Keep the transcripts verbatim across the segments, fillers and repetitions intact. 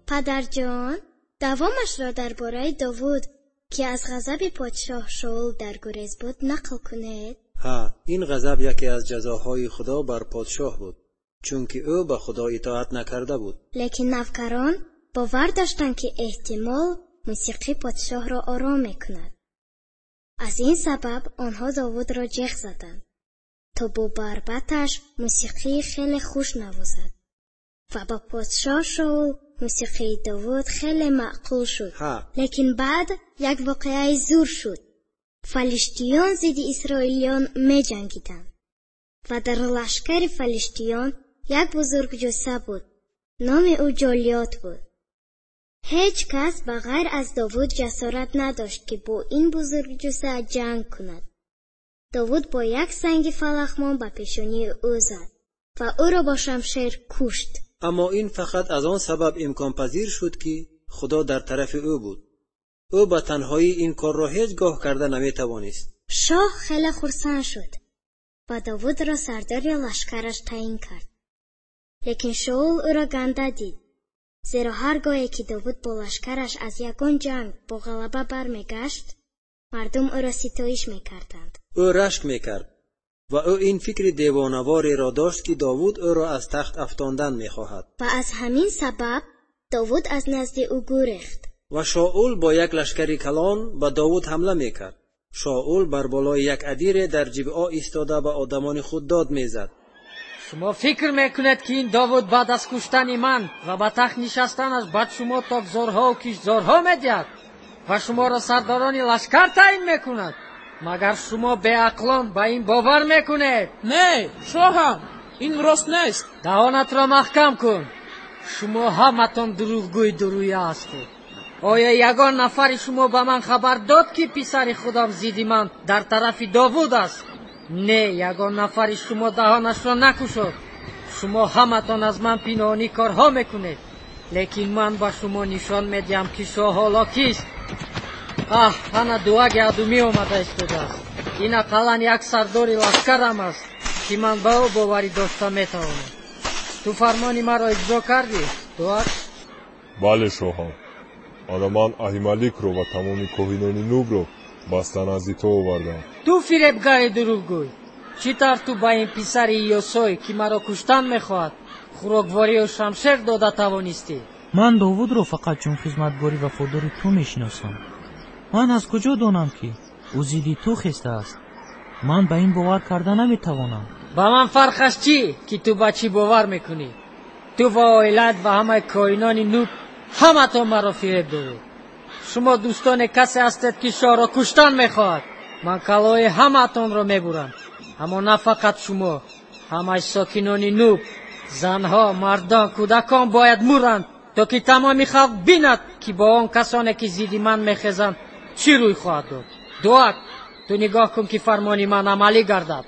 پدر جان، دوامش را درباره داوود که از غضب پادشاه شاول در گریز بود نقل کنید. ها، این غضب یکی از جزاهای خدا بر پادشاه بود، چون که او به خدا اطاعت نکرده بود. لیکن نوکران باور داشتند که احتمال موسیقی پادشاه را آرام میکند. از این سبب آنها داوود را جیغ زدند تا با بربطش موسیقی خیلی خوش نوازد و با پادشاه شاول موسیقی داوود خیلی معقول شد. ها. لیکن بعد یک واقعه زور شد. فلسطینیان ضد اسرائیلیان می جنگیدند و در لشکر فلسطینیان یک بزرگ جثه بود. نام او جالیات بود. هیچ کس بغیر از داوود جسارت نداشت که با این بزرگ جثه جنگ کند. داوود با یک سنگ فلخمان به پیشانی او زد و او را با شمشیر کشت. اما این فقط از آن سبب امکان پذیر شد که خدا در طرف او بود. او به تنهایی این کار را هیچگاه کرده نمی توانست. شاه خیلی خرسند شد و داوود را سردار لشکرش تعیین کرد. لیکن شاول او را گنده دید، زیرا هرگاهی که داوود با لشکرش از یگان جنگ با غلبه برمیگشت، مردم او را ستایش میکردند. او رشک میکرد و او این فکر دیوانواری را داشت که داوود او را از تخت افکندن میخواهد و از همین سبب داوود از نزد او گریخت. و شاول با یک لشکر کلان به داوود حمله میکرد. شاول بر بالای یک ادیر در جبهه ایستاده به آدمان خود داد میزد. شما فکر میکنید که این داوود بعد از کشتن من و به تخت نشستنش بعد شما تاکزارها و کشزارها میدهد و شما را سرداران لشکر تعیین میکند؟ مگر شما به عقلان با این باور میکنید؟ نه شاهم، این راست نیست. دهانت را محکم کن. شما همتان دروغگوی درویه هستید. آیا یگان نفر شما به من خبر داد که پسر خودم ضد من در طرف داوود است؟ نه، یگان نفر شما دهانش را نکشد. شما همتان از من پنهانی کارها میکنید، لیکن من با شما نشان میدیم که شاه حالا کیست. آه، هنه دوگ ادومی آمده ایستاده است. این اقلا یک سردار لشکرم است که من به او باوری داشته میتوانم. تو فرمانی مرا اجرا کردی دوگ؟ بله شاهم. آدمان احیمالیک رو و تمامی کوهینانی نوب رو بستن از تو آوردن. تو فریبگر دروغگوی، چطور تو با این پسر یوسوی که مرا کشتن میخواهد خوراکواری و شمشیر داده توانستی؟ من داوود رو فقط چون خدمتگاری و وفاداری تو میشناسم. من از کجا دانم که او ضد تو خسته است؟ من به این باور کرده نمیتوانم. با من فرقش چی که تو با چی باور میکنی؟ تو و عائلت و همه کائنان نوب همه تا مرا فریب دادید. شما دوستان کسی هستید که شاه را کشتن میخواهد. من کلاه همه تان را میبرم، اما نه فقط شما، همه ساکنان نوب، زنها، مردان، کودکان باید مرند تا که تمامی خلق بیند که با آن کسانی که ضد من میخیزند چی روی خواهد داد. دوک، تو نگاه کن که فرمانی من عملی گردد.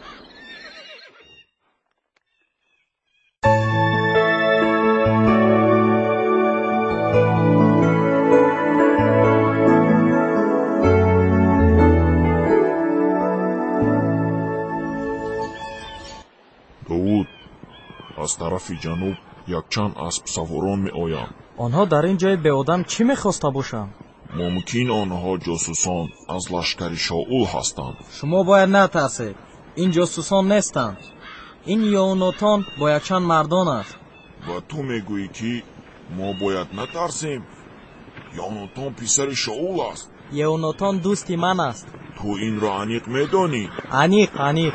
داوود، از طرف جنوب یک چند اسب سواران می آیند. آنها در این جای به آدم چی میخواسته باشند؟ ممکن آنها جاسوسان از لشکر شاول هستند. شما باید نترسید، این جاسوسان نیستند. این یوناتان با یک چند مردان است. و تو میگویی که ما باید نترسیم؟ یوناتان پسر شاول است. یوناتان دوستی من است. تو این را انیق میدانی؟ انیق انیق.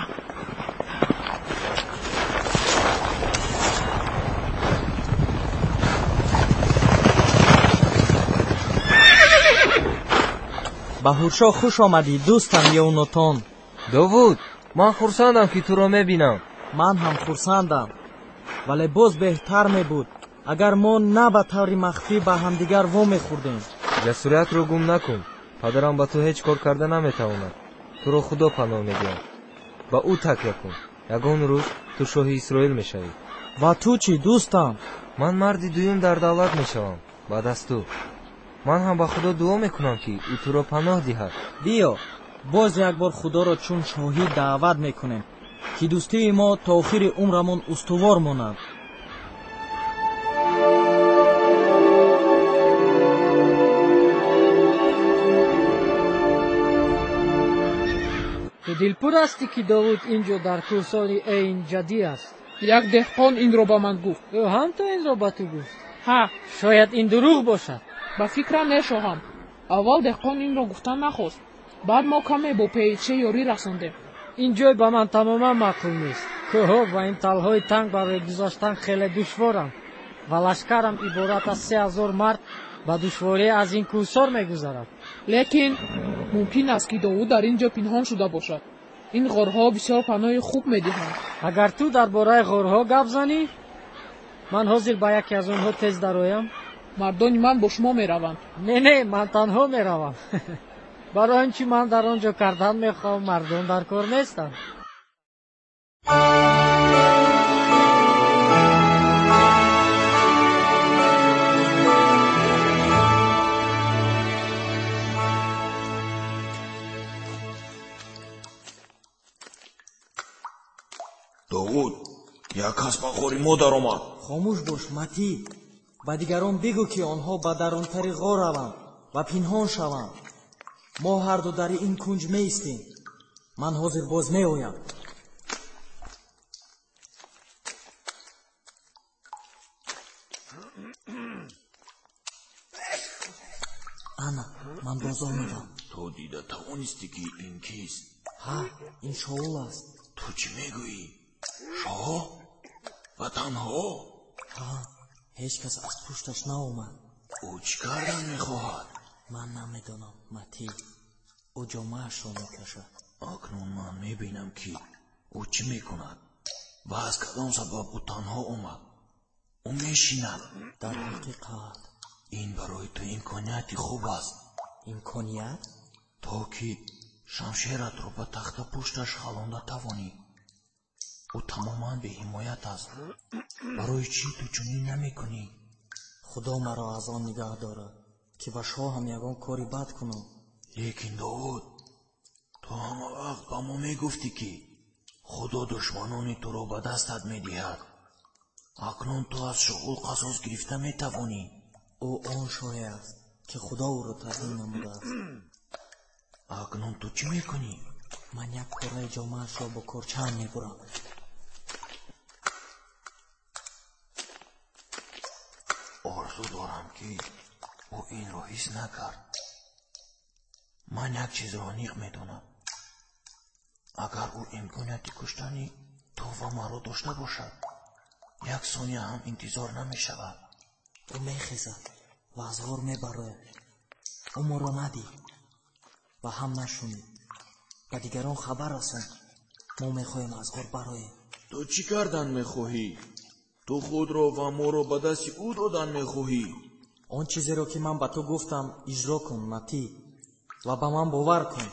بهورشاه خوش آمدی دوستم یوناتان. داوود، من خرسندم که تو را میبینم. من هم خرسندم، ولی باز بهتر می بود اگر ما نه به طور مخفی به همدیگر وا میخوردیم. جسارت رو گم نکن. پدرم با تو هیچ کار کرده نمیتواند. تو رو خدا پناه میدیم. با او تکیه کن. یگان روز تو شاه اسرائیل میشوی. و تو چی دوستم؟ من مردی دویم در دولت میشوم بعد از تو. من هم با خدا دعا میکنم که او تو را پناه دهد. بیا باز یک بار خدا را چون شاهی دعوت میکنیم که دوستی ما تا آخر عمرمون استوار ماند. ту дилпур ҳастӣ ки довуд инҷо дар кӯҳсори эйн ҷаддӣ аст? як деҳқон инро ба ман гуфт. ӯ ҳам то инро ба ту гуфт? ҳа, шояд ин дурӯғ бошад. ба фикрам не шоҳам. аввал деҳқон инро гуфтан нахост. баъд мо каме бо пеича ёрӣ расондем. ин ҷой ба ман тамоман маъқул нест. кӯҳҳо ва ин талҳои танг барои гузаштан хеле душворанд ва лашкарам иборат аз се ҳазор мард ба душворӣ аз ин кӯҳсор мегузарад. лекин мумкин аст ки довуд дар ин ҷо пинҳон шуда бошад. ин ғорҳо бисёр паноҳи хуб медиҳанд. агар ту дар бораи ғорҳо гап занӣ, ман ҳозир ба яке аз онҳо тез дароям. мардони ман бо шумо мераванд. не не, ман танҳо меравам. барои он чи ман дар он ҷо кардан мехоҳам, мардон дар кор нестанд. довуд, як кас ба ғори мо даромад. хомӯш бош матӣ. ба дигарон бигӯ ки онҳо ба дарунтари ғор раванд ва пинҳон шаванд. мо ҳарду дар ин кунҷ меистем. ман ҳозир боз меоям. ана, ман боз омадам. то дида тавонистӣ ки ин кист? ҳа, ин Шоул аст. ту чӣ мегӯӣ? шоҳ? ва танҳо? ҳа, ҳеҷ кас аз пушташ наомад. ӯ чӣ кардан мехоҳад? ман намедонам, матӣ. ӯ ҷомаашро мекашад. акнун ман мебинам ки ӯ чӣ мекунад ва аз кадом сабаб ӯ танҳо омад. ӯ мешинад. дар ҳақиқат ин барои ту имконияти хуб аст. имконият? то ки шамшератро ба тахта пушташ халонда тавонӣ. ӯ тамоман беҳимоят аст. барои чӣ ту чунин намекунӣ? худо маро аз он нигаҳ дорад ки ба шоҳам ягон кори бад кунам. лекин довуд, ту ҳама вақт ба мо мегуфтӣ ки худо душманони туро ба дастат медиҳад. акнун ту аз Шоул қасос гирифта метавонӣ. ӯ он шоҳе аст ки худо ӯро таъзим намудааст. акнун ту чӣ мекунӣ? ман як пораи ҷомаашро бо корчаам мебурам. орзу дорам ки ӯ инро ҳис накард. ман як чизро ниқ медонам. агар ӯ имконияти куштани ту ва маро дошта бошад, як сония ҳам интизор намешавад. ӯ мехезад ва аз ғор мебарояд. ӯ моро надид ва ҳам нашунид. ба дигарон хабар расон. мо мехоҳем аз ғор бароем. ту чӣ кардан мехоҳӣ? ту худро ва моро ба дасти ӯ додан мехоҳӣ? он чизеро ки ман ба ту гуфтам иҷро кун, матӣ, ва ба ман бовар кун.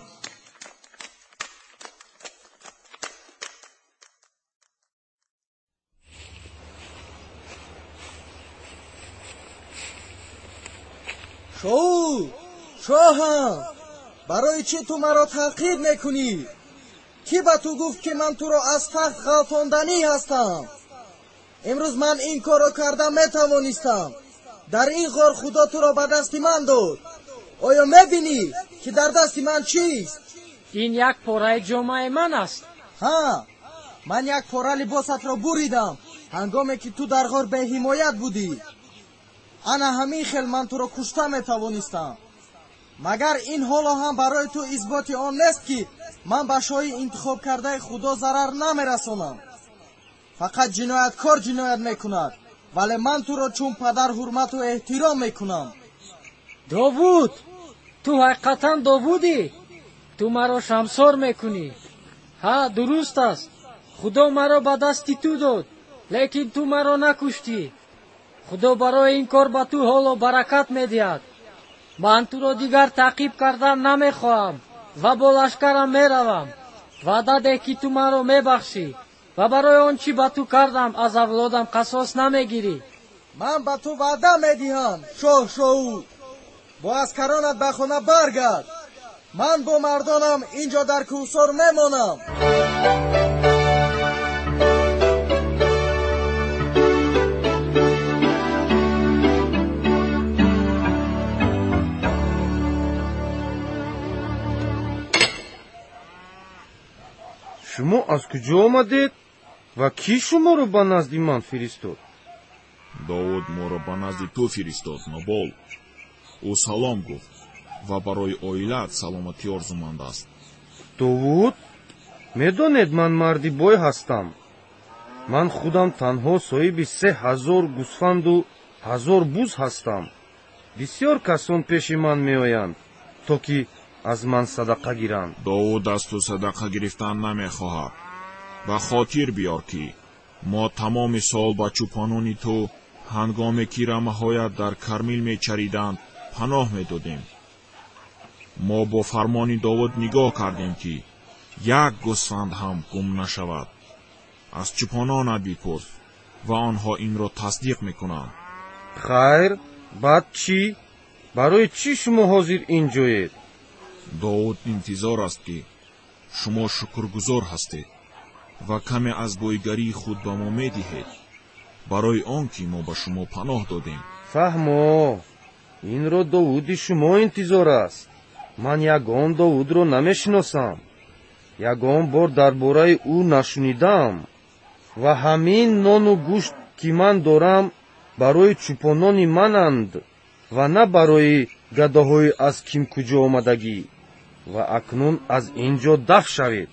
шоул, шоҳам, барои чӣ ту маро таъқиб мекунӣ? ки ба ту гуфт ки ман туро аз тахт ғалфонданӣ ҳастам? имрӯз ман ин корро карда метавонистам. дар ин ғор худо туро ба дасти ман дод. оё мебинӣ ки дар дасти ман чист? ин як пораи ҷомаи ман аст. ҳа, ман як пора либосатро буридам ҳангоме ки ту дар ғор беҳимоят будӣ. ана ҳамин хел ман туро кушта метавонистам. магар ин ҳоло ҳам барои ту исботи он нест ки ман ба шоҳи интихоб кардаи худо зарар намерасонам. фақат ҷинояткор ҷиноят мекунад, вале ман туро чун падар ҳурмату эҳтиром мекунам. довуд, ту ҳақиқатан довудӣ? ту маро шамсор мекунӣ? ҳа, дуруст аст. худо маро ба дасти ту дод, лекин ту маро накуштӣ. худо барои ин кор ба ту ҳоло баракат медиҳад. ман туро дигар таъқиб кардан намехоҳам ва бо лашкарам меравам. ваъда деҳ ки ту маро мебахшӣ ва барои он чӣ ба ту кардам аз авлодам қасос намегирӣ. ман ба ту ваъда медиҳам, шоҳ Шоул, бо аскаронат ба хона баргард. ман бо мардонам инҷо дар кӯҳсор мемонам. шумо аз куҷо омадед ва кӣ шуморо ба назди ман фиристод? довуд моро ба назди ту фиристод, Нобол. ӯ салом гуфт ва барои оилаат саломатӣ орзуманд аст. довуд, медонед ман марди бой ҳастам. ман худам танҳо соҳиби се ҳазор гусфанду ҳазор буз ҳастам. бисёр касон пеши ман меоянд, то ки аз ман садақа гиранд. довуд аз ту садақа гирифтан намехоҳад. ба хотир биёр ки мо тамоми сол ба чӯпонони ту ҳангоме ки рамаҳоят дар Кармил мечариданд паноҳ медодем. мо бо фармони Довуд нигоҳ кардем ки як гусфанд ҳам гум нашавад. аз чӯпононат бипурс ва онҳо инро тасдиқ мекунанд. хайр, баъд чӣ? барои чӣ шумо ҳозир ин ҷоед? довуд интизор аст ки шумо шукргузор ҳастед ва каме аз бойгарии худ ба мо медиҳед, барои он ки мо ба шумо паноҳ додем. фаҳмо, инро довуди шумо интизор аст. ман ягон довудро намешиносам. ягон бор дар бораи ӯ нашунидам. ва ҳамин нону гӯшт ки ман дорам барои чӯпонони мананд ва на барои гадоҳои аз кимкуҷо омадагӣ. ва акнун аз ин ҷо даф шавед.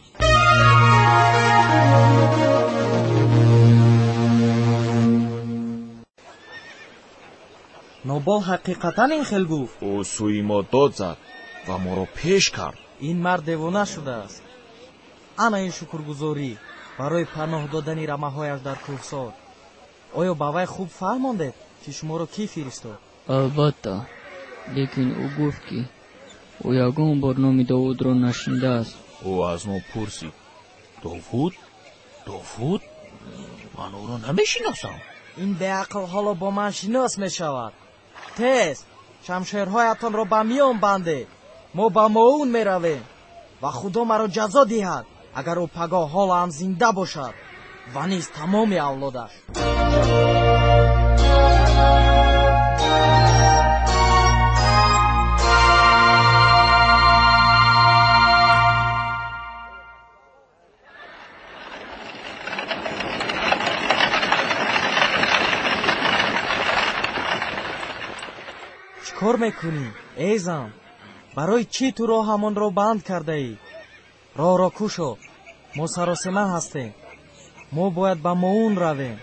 Нобол ҳақиқатан ин хел гуфт? ӯ сӯи мо дод зад ва моро пеш кард. ин мард девона шудааст. ана ин шукргузорӣ барои паноҳ додани рамаҳояш дар кӯҳсор. оё ба вай хуб фаҳмондед ки шуморо кӣ фиристод? албатта, лекин ӯ гуфт ки ӯ ягон бор номи Довудро нашнидааст. ӯ аз мо пурсид: довуд? довуд? ман ӯро намешиносам. ин беақл ҳоло бо ман шинос мешавад. тез шамшерҳоятонро ба миён бандед. мо ба Моун меравем ва худо маро ҷазо диҳад, агар ӯ пагоҳ ҳоло ҳам зинда бошад ва низ тамоми авлодаш. чӣ кор мекунӣ, эй зан? барои чӣ ту роҳамонро банд кардаӣ? роҳро кушо, мо саросима ҳастем. мо бояд ба Моун равем.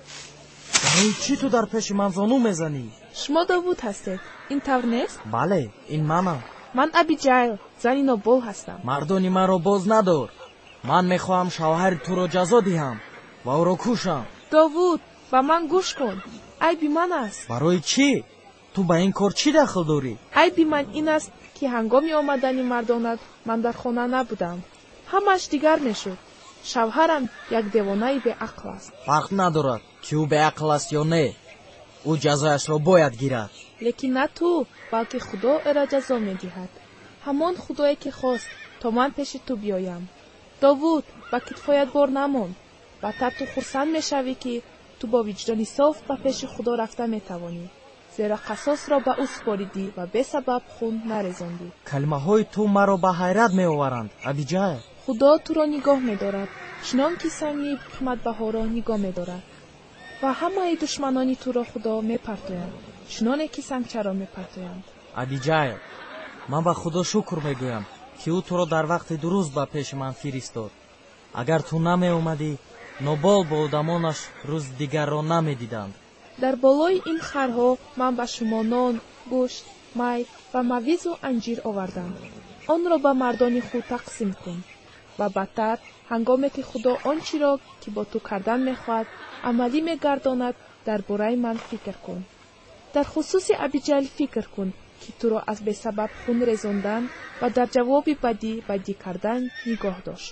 барои чӣ ту дар пеши ман зону мезанӣ? шумо Довуд ҳастед, ин тавр нест? бале, ин манам. ман Абиҷайл, зани Нобол ҳастам. мардони маро боз надор. ман мехоҳам шавҳари туро ҷазо диҳам ва ӯро кушам. Довуд, ба ман гӯш кун. айби ман аст. барои чӣ? ту ба ин кор чӣ дахл дорӣ? айби ман ин аст ки ҳангоми омадани мардонат ман дар хона набудам. ҳамааш дигар мешуд. шавҳарам як девонаи беақл аст. фарқ надорад ки ӯ беақл аст ё не. ӯ ҷазояшро бояд гирад. лекин на ту, балки худо ӯро ҷазо медиҳад. ҳамон худое ки хост то ман пеши ту биёям. Довуд, ба китфоят бор намон. бадтар ту хурсанд мешавӣ ки ту бо виҷдони соф ба пеши худо рафта метавонӣ. зеро қасосро ба ӯ супоридӣ ва бесабаб хун нарезондӣ. калимаҳои ту маро ба ҳайрат меоваранд, Абиҷайл. худо туро нигоҳ медорад, чунон ки санги қиматбаҳоро нигоҳ медорад. ва ҳамаи душманони туро худо мепартояд, чуноне ки сангчаро мепартоянд. Абиҷайл, ман ба худо шукр мегӯям ки ӯ туро дар вақти дуруст ба пеши ман фиристод. агар ту намеомадӣ, Нобол бо одамонаш рӯз дигарро намедиданд. дар болои ин харҳо ман ба шумо нон, гӯшт, май ва мавизу анҷир овардам. онро ба мардони худ тақсим кун. ва бадтар, ҳангоме ки худо он чиро ки бо ту кардан мехоҳад амалӣ мегардонад, дар бораи ман фикр кун. дар хусуси Абиҷайл фикр кун, ки туро аз бесабаб хун резондан ва дар ҷавоби бадӣ бадӣ кардан нигоҳ дошт.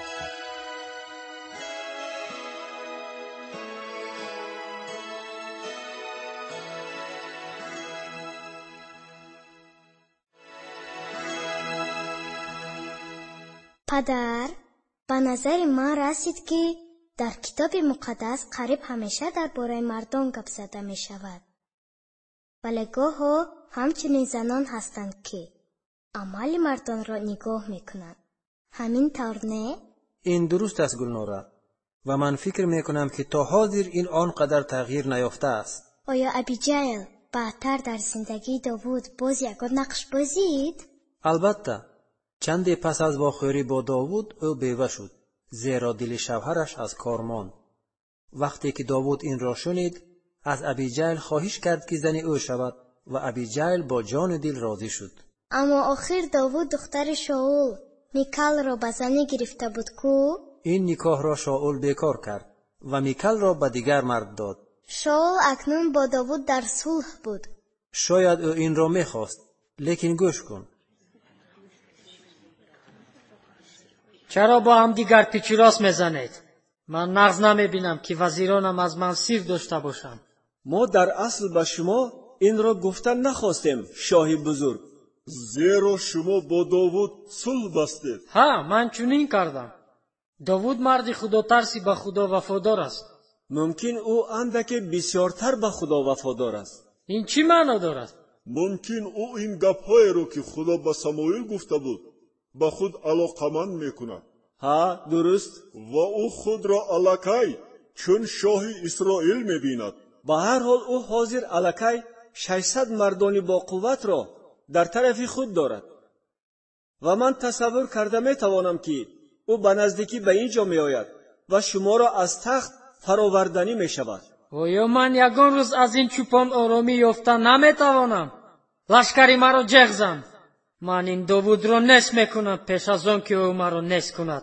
падар, ба назари ман расид ки дар китоби муқаддас қариб ҳамеша дар бораи мардон гап зада мешавад. вале гоҳо ҳамчунин занон ҳастанд, ки амали мардонро нигоҳ мекунанд. ҳамин тавр не? این درست است گلناره و من فکر میکنم که تا حاضر این آنقدر تغییر نیافته است. آیا ابیجیل بعدتر در زندگی داوود باز یکان نقش بازید؟ البته چندی پس از واخوری با داوود او بیوه شد، زیرا دل شوهرش از کار ماند. وقتی که داوود این را شنید از ابیجیل خواهش کرد که زن او شود و ابیجیل با جان دل راضی شد. اما آخر داوود دختر شاول میکال را به زنی گرفته بود کو؟ این نکاح را شاول بیکار کرد و میکال را به دیگر مرد داد. شاول اکنون با داوود در صلح بود. شاید او این را میخواست، لیکن گوش کن. چرا با هم دیگر پیچ و راست میزنید؟ من نقض نمیبینم که وزیرانم از من سیر داشته باشم. ما در اصل به شما این را گفتن نخواستیم شاهی بزرگ، زیرا شما با داوود صلح بستید. ها، من چنین کردم. داوود مردی خدا ترسی به خدا وفادار است. ممکن او اندکی بسیارتر به خدا وفادار است. این چی معنا دارد؟ ممکن او این گپ‌های را که خدا به سموئیل گفته بود به خود علاقمند میکند. ها، درست. و او خود را الکی چون شاه اسرائیل میبیند. به هر حال او حاضر الکی ششصد مردانی با قوت را در طرف خود دارد و من تصور کرده میتوانم که او به نزدیکی به اینجا میآید و شما را از تخت فراوردنی میشود. آیا من یگان روز از این چوپان آرامی یافته نمیتوانم؟ لشکری مرا جغزم. من این داوود را نس میکنم پیش از آن که او مرا نس کند.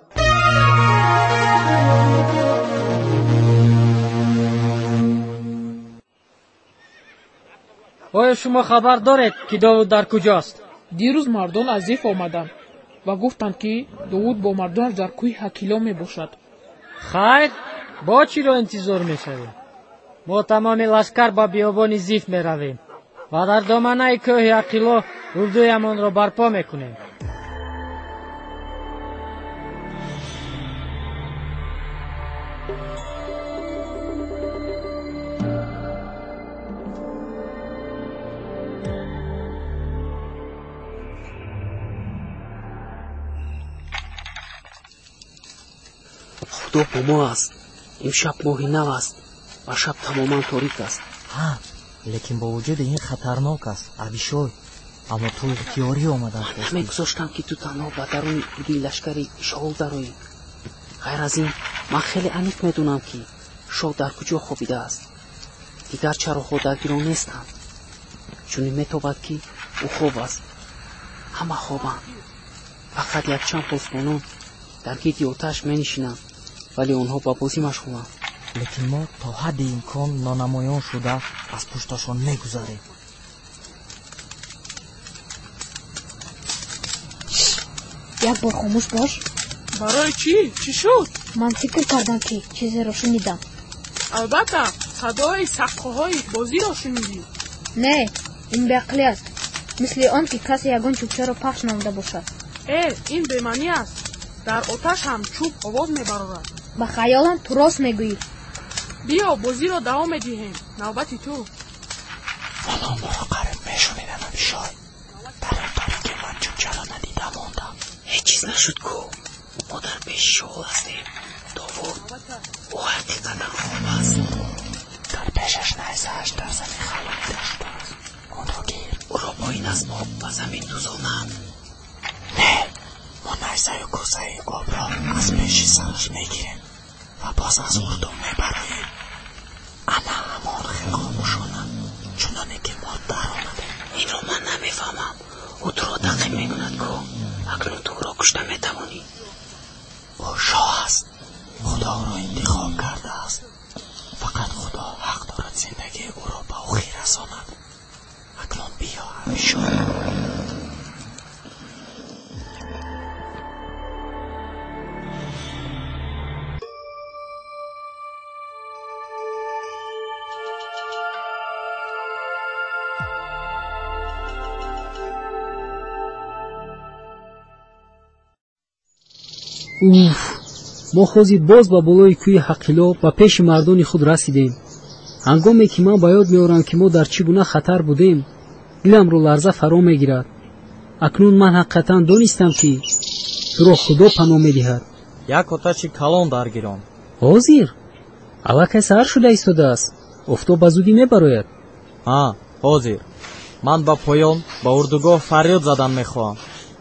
آیا شما خبر دارید که داوود در کجاست؟ دیروز مردان از زیف آمدند و گفتند که داوود با مردانش در کوه حکیلا می باشد. خیر، با چی را انتظار می شویم؟ ما تمام لشکر با بیابان زیف می رویم و در دامنه کوه حکیلا اردویمان را برپا می کنیم. خدا با ما است. امشب ماه نو است و شب تماما تاریک است. ها، لیکن با وجود این خطرناک است ابیشای، اما تو اختیاری آمدن همه گذاشتم که تو تنها به درون بودی لشکری شاول درایی. غیر از این من خیلی عمیق میدونم که شاه در کجا خوابیده است. دیگر چراغ‌ها در گیران نیستند، چون میتابد که او خواب است. همه خوابند، فقط یک چند پاسبانان در گیرد آتش مینشینند، ولی آنها با بازی مشغولند. لیکن ما تا حد امکان نانمایان شده از پشتشان میگذاریم. یک بار خاموش باش. برای چی؟ چی شد؟ من فکر کردم که چیزی را شنیدم. البته صدای سقف‌های بازی را شنیدی. نه، این بیعقلی است. مثل آن که کسی یگان چوبچه را پخش نموده باشد. ای، این بی‌معنی است. در آتش هم چوب آواز میبرد. با خیالم تو راست میگویی. بیا بازی را دوام میدهیم. نوبتی تو. الان مراقب میشونیدم ابیشای. در این تاریکی من چوبچه را ندیدم موندم. هیچ چیز نشد کو. ما در پیش شغل هستیم. داوود او حقیقتا خواب است. در پیشش نیزه هشت در زمین خلانیده شده است. اون را گیر. او را با این اسباب و زمین دوزانم. نه، ما نیزه و کوزه آب را از پیش سرش میگیریم و باز از اردو میبراییم. انا همان خیلی خاموشانم چونانه که ما در آمده. این را من نمیفهمم. او تو را تعقیب میکند کو. اکنون تو را کشته میتوانی. او شاه است. خدا را انتخاب کرده است. فقط خدا حق دارد زندگی او را به او خیر رساند. اکنون بیا ابیشای. اوف، ما خوزی باز با بالای کوی حقیلا با پیش مردان خود رسیدیم. هنگامی که من با یاد میارم که ما در چی گونه خطر بودیم، دلم رو لرزه فرا میگیرد. اکنون من حقیقتا دانستم که تو را خدا پناه میدهد як отачи калон даргирон. ҳозир аллакай саҳар шуда истодааст. офтоб ба зудӣ мебарояд. ҳа, ҳозир. ман ба поён ба урдугоҳ фарёд задан мехоҳам.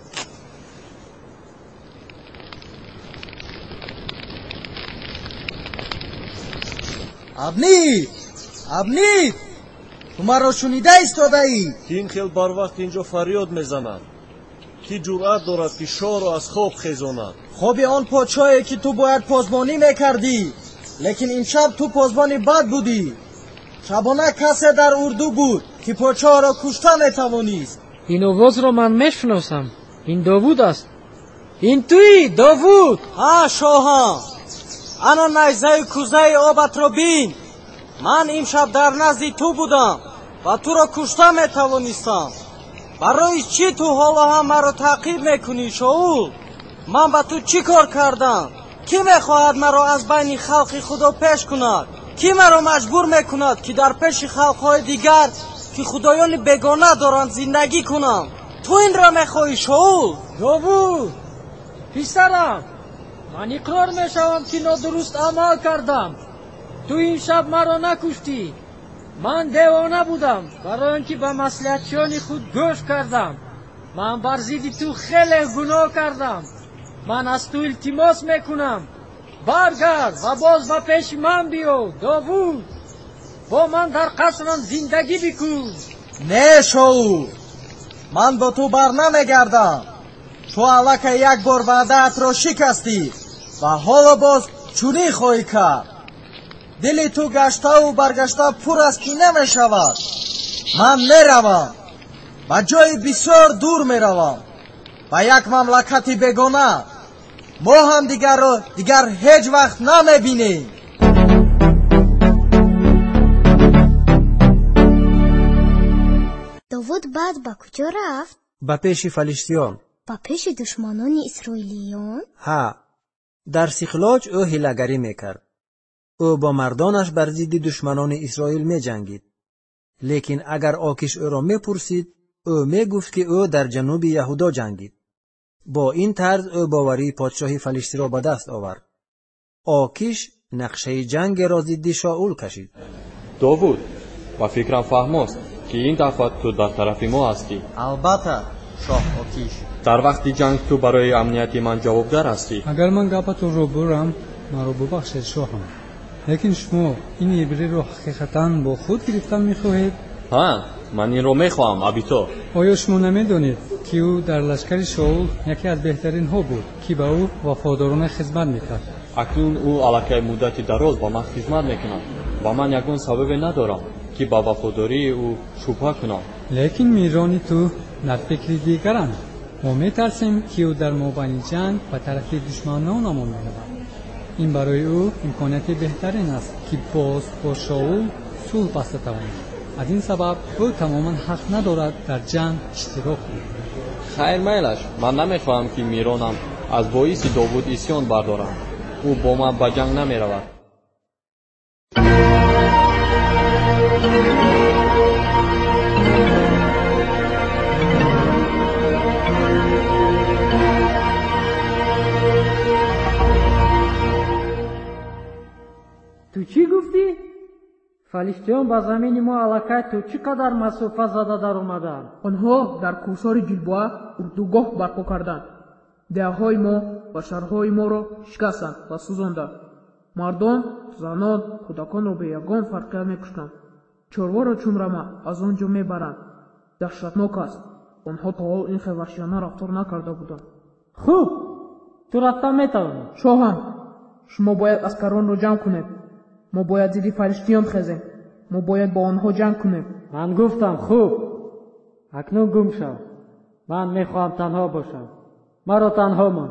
абнид! абнид! ту маро шунида истодаӣ? ки ин хел барвақт инҷо фарёд мезанад? ки ҷуръат дорад ки шоҳро аз хоб хезонад? хоби он подшоҳе ки ту бояд позбонӣ мекардӣ, лекин имшаб ту позбони бад будӣ. шабона касе дар урду буд ки подшоҳро кушта метавонист. ин овозро ман мешиносам. ин довуд аст. ин туӣ, довуд? ҳа, шоҳам. ана найзаи кӯзаи обатро бин. ман имшаб дар назди ту будам ва туро кушта метавонистам. барои чӣ ту ҳоло ҳам маро таъқиб мекунӣ, Шоул? ман ба ту чӣ кор кардам? кӣ мехоҳад маро аз байни халқи худо пеш кунад? кӣ маро маҷбур мекунад ки дар пеши халқҳои дигар ки худоёни бегона доранд зиндагӣ кунам? ту инро мехоҳӣ, Шоул? довуд писарам, ман иқрор мешавам ки нодуруст амал кардам. ту ин шаб маро накуштӣ. ман девона будам, барои он ки ба маслиҳатчиёни худ гӯш кардам. ман бар зидди ту хеле гуноҳ кардам. ман аз ту илтимос мекунам, баргард ва боз ба пеши ман биё. довуд, бо ман дар қасрам зиндагӣ бикун. не, Шоул, ман бо ту барнамегардам. ту аллакай як бор ваъдаатро шикастӣ ва ҳоло боз чунин хоҳӣ кард. дили ту гаштаву баргашта пур аз кина мешавад. ман меравам, ба ҷои бисёр дур меравам, ба як мамлакати бегона. мо ҳам дигарро дигар ҳеҷ вақт намебинем. довуд баъд ба куҷо рафт? ба пеши фалиштиён. ба пеши душманони исроилиён? ҳа, дар сихлоҷ ӯ ҳилагарӣ мекард. ӯ бо мардонаш бар зидди душманони исроил меҷангид. лекин агар Окиш ӯро мепурсид, ӯ мегуфт ки ӯ дар ҷануби яҳудо ҷангид. бо ин тарз ӯ боварии подшоҳи фалиштиро ба даст овард. Окиш нақшаи ҷангеро зидди Шоул кашид. довуд, ба фикрам фаҳмост ки ин дафъа ту дар тарафи мо ҳастӣ. албатта, шоҳ Окиш. дар вақти ҷанг ту барои амнияти ман ҷавобгар ҳастӣ. агар ман гапатонро бурам, маро бубахшед, шоҳам. лекин шумо ин ибриро ҳақиқатан бо худ гирифтан мехоҳед? ҳа, ман инро мехоҳам, абито. оё шумо намедонед ки ӯ дар лашкари Шоул яке аз беҳтаринҳо буд, ки ба ӯ вафодорона хизмат мекард? акнун ӯ аллакай муддати дароз ба ман хизмат мекунад ва ман ягон сабабе надорам ки ба вафодории ӯ шубҳа кунам. лекин мирони ту дар фикри дигаранд. мо метарсем ки ӯ дар мобайни ҷанг ба тарафи душманонамон меравад. ин барои ӯ имконияти беҳтарин аст ки боз бо Шоул сулҳ баста тавонад. аз ин сабаб ӯ тамоман ҳақ надорад дар ҷанг иштирок кунад. хайр майлаш, ман намехоҳам ки миронам аз боиси Довуд исьён бардорам. ӯ бо ман ба ҷанг намеравад. ту чӣ гуфтӣ? фалиштиён ба замини мо аллакай ту чӣ қадар масофа зада дар омаданд? онҳо дар кӯшори ҷилбоа урдугоҳ барпо карданд. деҳаҳои мо ва шаҳрҳои моро шикастанд ва сӯзонданд. мардон, занон, кӯдаконро бе ягон фарқият мекуштанд. чорворо чумрама аз он ҷо мебаранд. даҳшатнок аст. онҳо то ҳол ин хел ваҳшиёна рафтор накарда буданд. хуб, ту рафтан метавонӣ. шоҳам, шумо бояд аскаронро ҷамъ кунед. мо бояд зидди фалиштиён хезем. мо бояд бо онҳо ҷанг кунем. ман гуфтам, хуб. акнун гум шав. ман мехоҳам танҳо бошам. маро танҳо мон.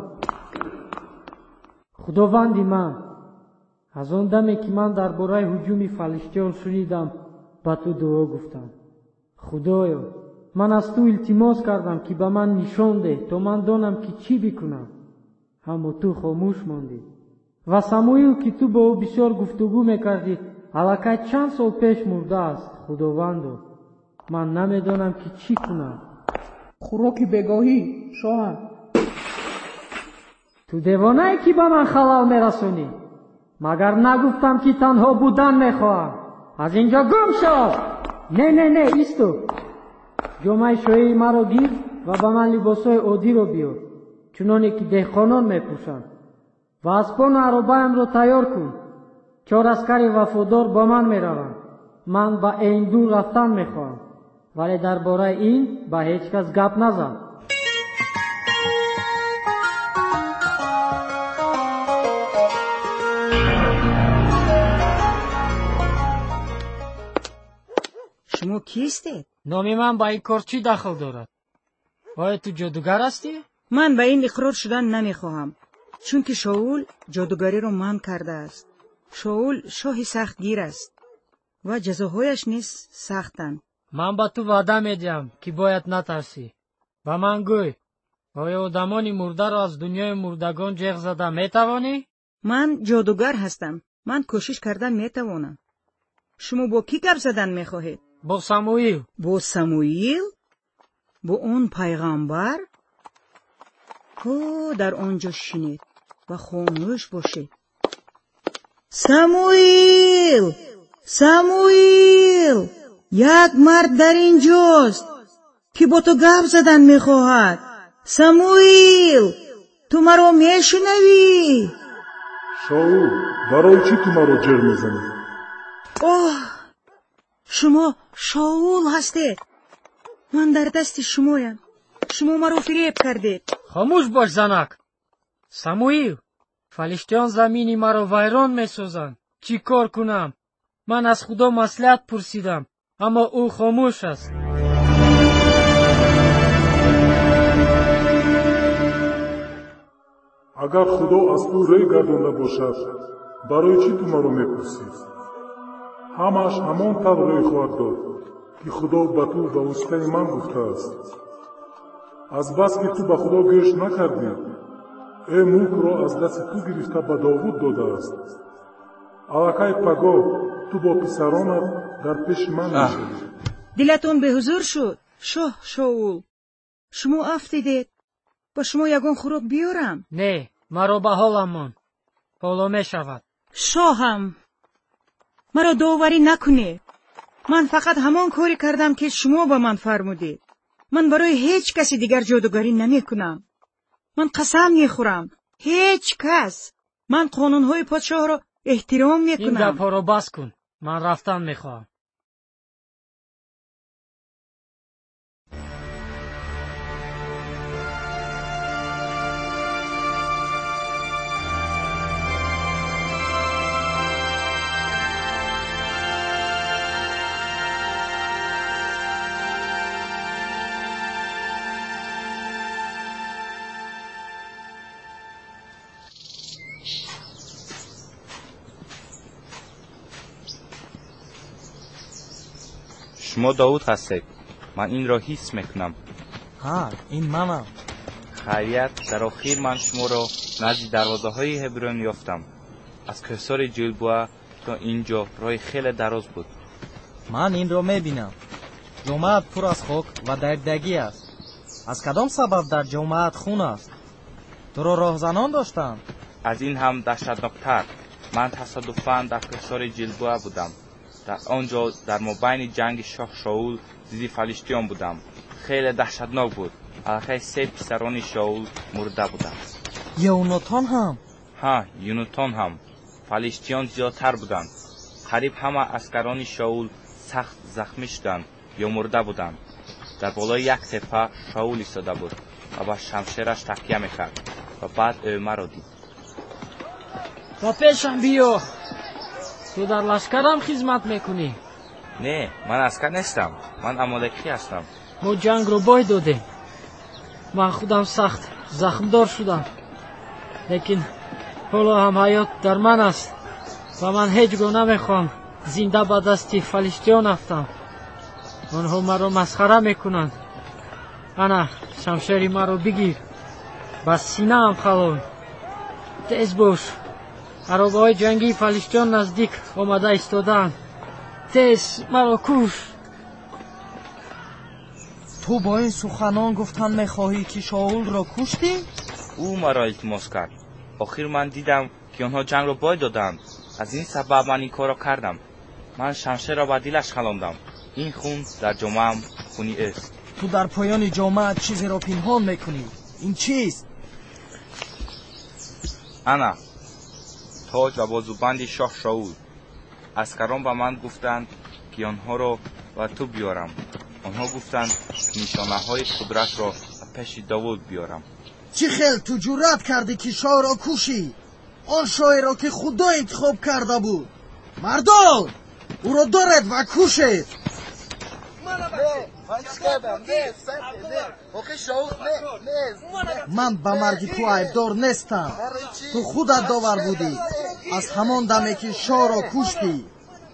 худованди ман, аз он даме ки ман дар бораи ҳуҷуми фалиштиён шунидам, ба ту дуо гуфтам. худоё, ман аз ту илтимос кардам ки ба ман нишон деҳ, то ман донам ки чӣ бикунам. аммо ту хомӯш мондӣ. ва Самуил ки ту бо ӯ бисёр гуфтугӯ мекардӣ, аллакай чанд сол пеш мурдааст. худовандо, ман намедонам ки чӣ кунам. хӯроки бегоҳӣ, шоҳам. تو دیوانه‌ای که با من خلال میرسونی؟ مگر نگفتم که تنها بودن میخواهم؟ از اینجا گم شو. نه نه نه ایستو. جامعه شوی مرا گیر و به من لباسای عادی رو بیار، چنانی که دهقانان میپوشند، و اسبان و عربایم رو تیار کن. چهار عسکر وفادار با من میروند. من با این دور رفتن میخواهم، ولی درباره این با هیچ کس گپ نزن. شما کیستید؟ نامی من با این کار چی دخل دارد؟ آیا تو جادوگر هستی؟ من به این اقرار شدن نمیخواهم، چون که شاول جادوگری رو منع کرده است. شاول شاه سخت گیر است و جزاهایش نیز سختند. من با تو وعده میدیم که باید نترسی. و من گوی، آیا آدمانی مرده را از دنیای مردگان جیغ زده میتوانی؟ من جادوگر هستم. من کوشش کردن میتوانم. شما با کی گپ زدن میخواهید؟ با سموئیل. با سموئیل؟ با اون پیغمبر؟ او در آنجا شینید و خاموش باشید. سموئیل! سموئیل! یک مرد در اینجاست که با تو گپ زدن میخواهد. سموئیل! تو مرا میشنوی؟ شاول، برای چی تو مرا جر میزنی؟ اوه، شما شاول هستید. من در دست شمایم. شما مرا فریب کردید. خاموش باش زنک. سموئیل، فلسطین زمینی مرا ویران میسازند. چی کار کنم؟ من از خدا مصلحت پرسیدم، اما او خاموش است. اگر خدا از تو ری گردانده باشد، برای چی تو مرا میپرسی؟ همش همان طور ری خواهد داد که خدا به تو و واسطه من گفته است. از بس که تو به خدا گوش نکردی، ای ملک را از دست تو گرفته به داوود داده است. الکی پگاه تو با پسرانت در پیش من میشوی. دلتون به حضور شد. شاه شاول، شما افتیدید. با شما یگان خوراک بیارم؟ نه، مرا به حالم مان. حالا میشود. شاهم، مرا داوری نکنید. من فقط همان کاری کردم که شما با من فرمودید. من برای هیچ کسی دیگر جادوگری نمی کنم. من قسم می خورم. هیچ کس. من قانونهای پادشاه را احترام می کنم. این گپا را بس کن. من رفتن می خواهم. شما داوود هستید. من این را حس میکنم. ها، این منم. خیریت، در آخر من شما را نزد دروازه های هبرون یافتم. از کسار جلبوه تا اینجا راه خیلی دراز بود. من این را میبینم. جامعت پر از خاک و دردگی است. از کدام سبب در جامعت خون است؟ تو را راهزنان داشتند؟ از این هم دهشتناکتر. من تصادفاً در کسار جلبوه بودم. در آنجا در مابین جنگ شاه شاول ضد فلسطین بودم. خیلی دهشتناک بود. الکی سه پسران شاول مرده بودند. یوناتان هم؟ ها، یوناتان هم. فلسطین زیادتر بودند. قریب همه عسکران شاول سخت زخمی شدند یا مرده بودند. در بالای یک تپه شاول ایستاده بود و با شمشیرش تکیه میکرد و بعد او مرا دید. با پیشم بیا. تو در لشکرم خدمت میکنی؟ نه، من عسکر نیستم. من امالکی هستم. ما جنگ رو بای دادیم. من خودم سخت زخمدار شدم، لیکن حالا هم حیات در من است و من هیچ گونه نمیخوام زنده به دستی فلسطین افتم. آنها مرا مسخره میکنند. انا شمشیری مرا بگیر، بس سینه هم خلال. تیز باش. عربای جنگی فلسطین نزدیک آمده ایستادند. تیز مرا کش. تو با این سخنان گفتن میخواهی که شاول را کشتی؟ او مرا التماس کرد. آخر من دیدم که آنها جنگ را باید دادند. از این سبب من این کار را کردم. من شمشیر را به دلش خلاندم. این خون در جامه‌ام خونی است. تو در پایان جامعه چیزی را پنهان میکنی. این چیست؟ انا تاج و بازوبند شاه شاول. عسکران به من گفتند که آنها را و تو بیارم. آنها گفتند نشانه های قدرت را به پیش داوود بیارم. چی خیل تو جرأت کردی که شاه را کوشی؟ آن شاهی را که خدا انتخاب کرده بود. مردان او را دارد و کوشید. من به مرگ تو عیبدار نیستم. تو خودت داور بودی از همان دمی که شاه را کشتی.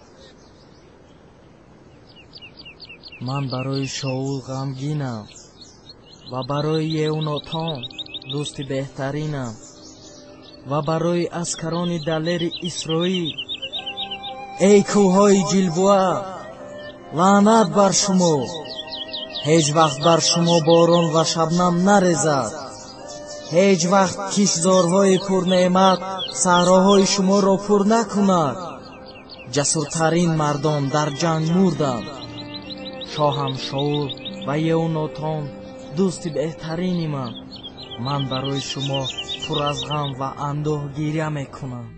من برای شاول غمگینم و برای یهوناتان دوست بهترینم و برای عسکران دلیر اسرائیل. ای کوههای جلبوه، لعنت بر شما. هیچ وقت بر شما باران و شبنم نریزد. هیچ وقت کشتزارهای پرنعمت صحراهای شما را پر نکند. جسورترین مردان در جنگ مردند. شاهم شاول و یهوناتان دوست بهترینی من. من برای شما پر از غم و اندوه گریه میکنم.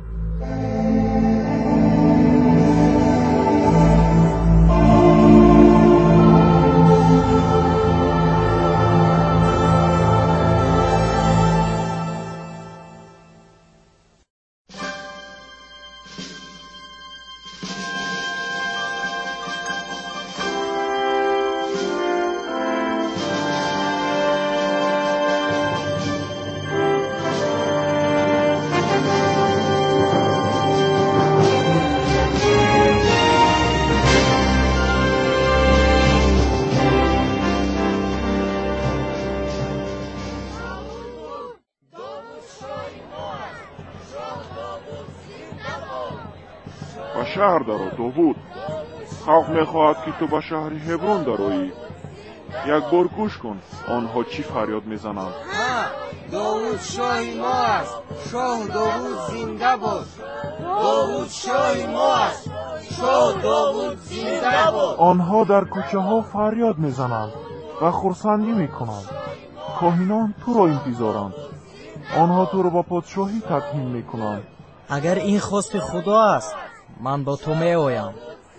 شهر درو داوود. خلق میخواهد که تو به شهر هبرون دروی. یک بار گوش کن آنها چی فریاد میزنند. داوود شاه ما است. شاه داوود زنده باد. داوود شاه ما است. شاه داوود زنده باد. آنها در کوچه ها فریاد میزنند و خرسندی میکنند. کاهنان تو را انتظارند. آنها تو را با پادشاهی تقدیم میکنند. اگر این خواست خدا است من با تو می آیم.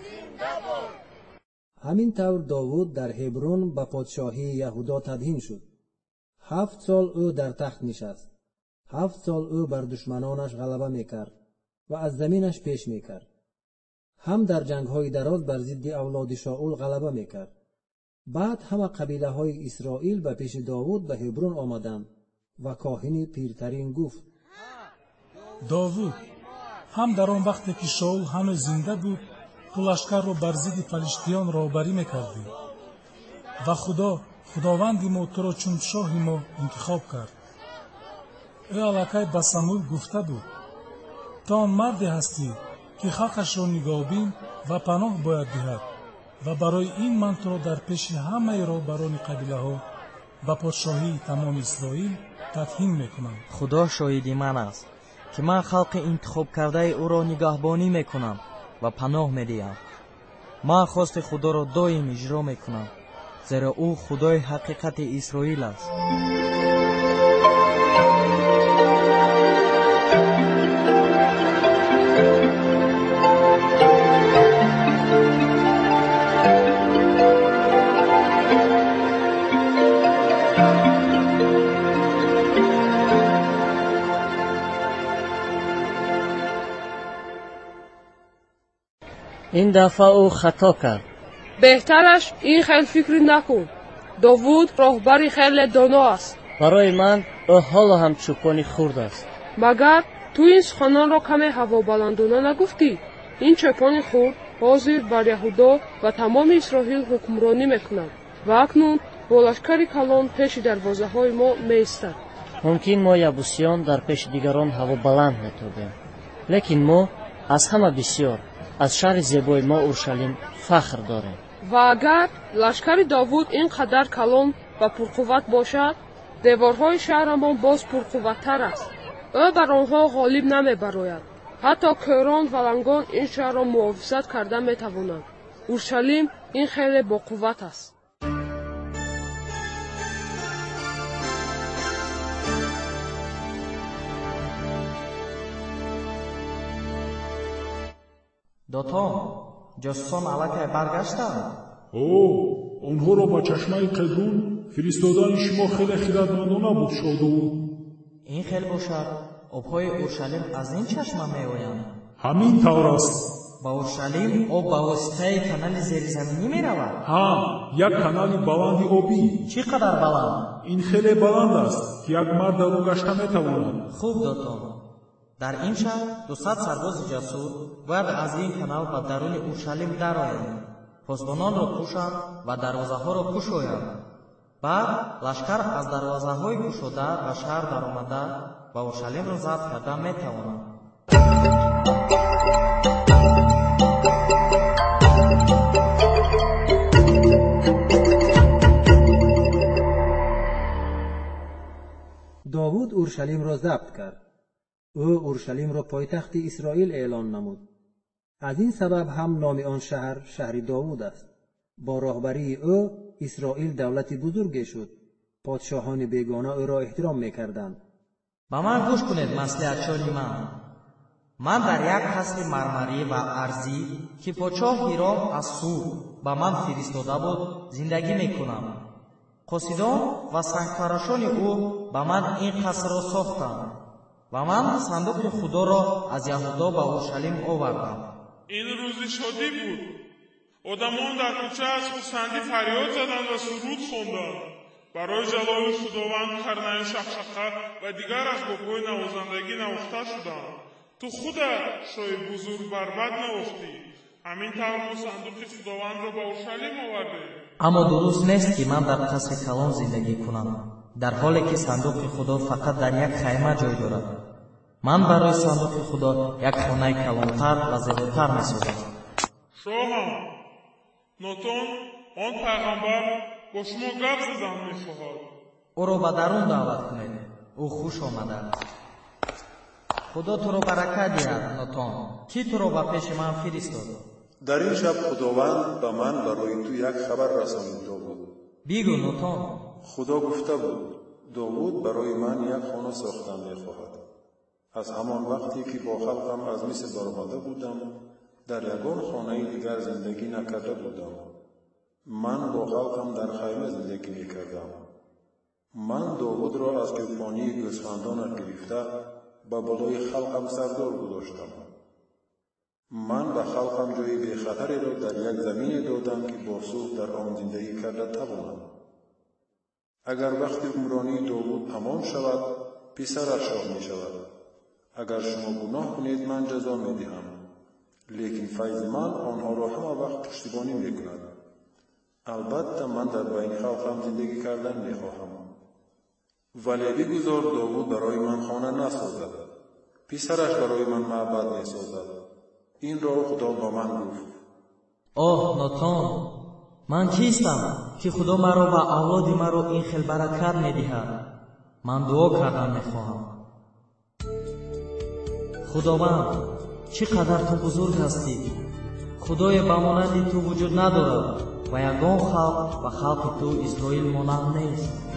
همین طور داوود در هبرون به پادشاهی یهودا تدهین شد. هفت سال او در تخت نشست. هفت سال او بر دشمنانش غلبه میکرد و از زمینش پیش میکرد. هم در جنگ‌های دراز بر ضد اولاد شاول غلبه میکرد. بعد همه قبیله های اسرائیل به پیش داوود به هبرون آمدند و کاهن پیرترین گفت: داوود، هم در آن وقتی که شاول همه زنده بود تو لشکر را بر ضد فلسطینیان راهبری میکردی و خدا خداوند ما تو را چون شاه ما انتخاب کرد. ای الکی به سموئیل گفته بود تو آن مردی هستی که خلقش را نگاه و پناه باید دهد و برای این من تو را در پیش همه راهبران قبیله ها به پادشاهی تمام اسرائیل تدهین میکنم. خدا شاهدی من است که من خلق انتخاب کرده او را نگهبانی میکنم و پناه میدهم. من خواست خدا را دائم اجرا میکنم زیرا او خدای حقیقت اسرائیل است. این دفعه او خطا کرد. بهترش این خیلی فکر نکن. داوود راهبر خیلی دانا است. برای من او حالا هم چوپانی خورد است. مگر تو این سخنان را کمی هوا بلندانه نگفتی؟ این چوپانی خورد حاضر بر یهودا و تمام اسرائیل حکمرانی میکند و اکنون با لشکری کلان پیش دروازه های ما میایستد. ممکن ما یبوسیان در پیش دیگران هوا بلند میتابیم، لیکن ما از همه بسیار از شهر زیبای ما اورشلیم فخر داریم. و اگر لشکر داوود اینقدر کلان و پرقوت باشد، دیوارهای شهرمان باز پرقوت‌تر است. او بر آنها غالب نمی‌براید. حتی کران و لنگان این شهر را محافظت کرده می‌توانند. اورشلیم این خیلی با قوت است. дотон ҷосусон аллакай баргаштанд. اوه онҳоро ба чашмаи қедрун фиристодани шумо хеле хиратмандона буд шодовуд. ин хел бошад обҳои уршалим аз ин чашма меоянд. ҳамин тавр аст. ба уршалим об ба воситаи канали зеризаминӣ меравад. ҳа, як канали баланди обӣ. чӣ қадар баланд? ин хеле баланд аст ки як мард дар он гашта метавонад. хуб дотон, дар ин шаҳр дусад сарбози ҷасур бояд аз ин канал ба даруни уршалим дароянд, посбононро пӯшанд ва дарвозаҳоро кушоянд. баъд лашкар аз дарвозаҳои кушода ба шаҳр даромада ва уршалимро забт карда метавонад. داوود اورشلیم را ضبط کرد. او اورشلیم را پایتخت اسرائیل اعلان نمود. از این سبب هم نام آن شهر شهر داوود است. با راهبری او اسرائیل دولت بزرگی شد. پادشاهان بیگانه او را احترام می‌کردند. با من گوش کنید مصلحت‌چوی من. من در یک قصر مرمری و ارضی که پادشاه هیرام از سور با من فرستاده بود زندگی می‌کنم. قاصدان و سنگ‌تراشان او با من این قصر را ساختند و من صندوق خدا را از یهودا به اورشلیم آوردم. این روزی شادی بود. آدمان در کوچه از خرسندی فریاد زدند و سرود خواندند. برای جلال خداوند قرنهای شقشقه و دیگر اسباب‌های نوازندگی نواخته شدند. تو خودت شاید بزرگ برباد نواختی. همین طور ما صندوق خداوند را به اورشلیم آوردیم. اما درست نیست که من در قصر کلان زندگی کنم، در حالی که صندوق خدا فقط در یک خیمه جای دارد. من برای صندوق خدا یک خانه کلانتر و زیباتر می‌سازم. شاهم، ناتان آن پیغمبر با شما گپ زدن می‌خواهد. او را به درون دعوت کنید. او خوش آمده است. خدا تو را برکت دهد ناتان. کی تو را به پیش من فرستاد؟ در این شب خداوند به من برای تو یک خبر رسانید داوود. بگو ناتان. خدا گفته بود داوود برای من یک خانه ساختن می‌خواهد. از همان وقتی که با خلقم از مصر برآمده بودم در یگان خانه دیگر زندگی نکرده بودم. من با خلقم در خیمه زندگی می‌کردم. من داوود را از قربانی گوسفندان گرفته به بالای خلقم سردار گذاشتم. من به خلقم جای بی‌خطری را در یک زمین دادم که با صبح در آن زندگی کرده توانم. اگر وقتی عمرانی داوود تمام شود پسرش شاه می شود. اگر شما گناه کنید من جزا می دهم. لیکن فیض من آنها را همه وقت پشتیبانی می کند. البته من در بین خلقم زندگی کردن می خواهم. ولی بگذار داوود برای من خانه نسازد. پسرش برای من معبد می سازد. این را خدا با من گفت. اوه ناتان، من کیستم که خدا مرا و اولاد مرا این خیل برکت می‌دهد؟ من دعا کردن می‌خواهم. خداوند، چقدر تو بزرگ هستی. خدای به مانند تو وجود ندارد و یگان خلق و خلق تو اسرائیل مانند نیست.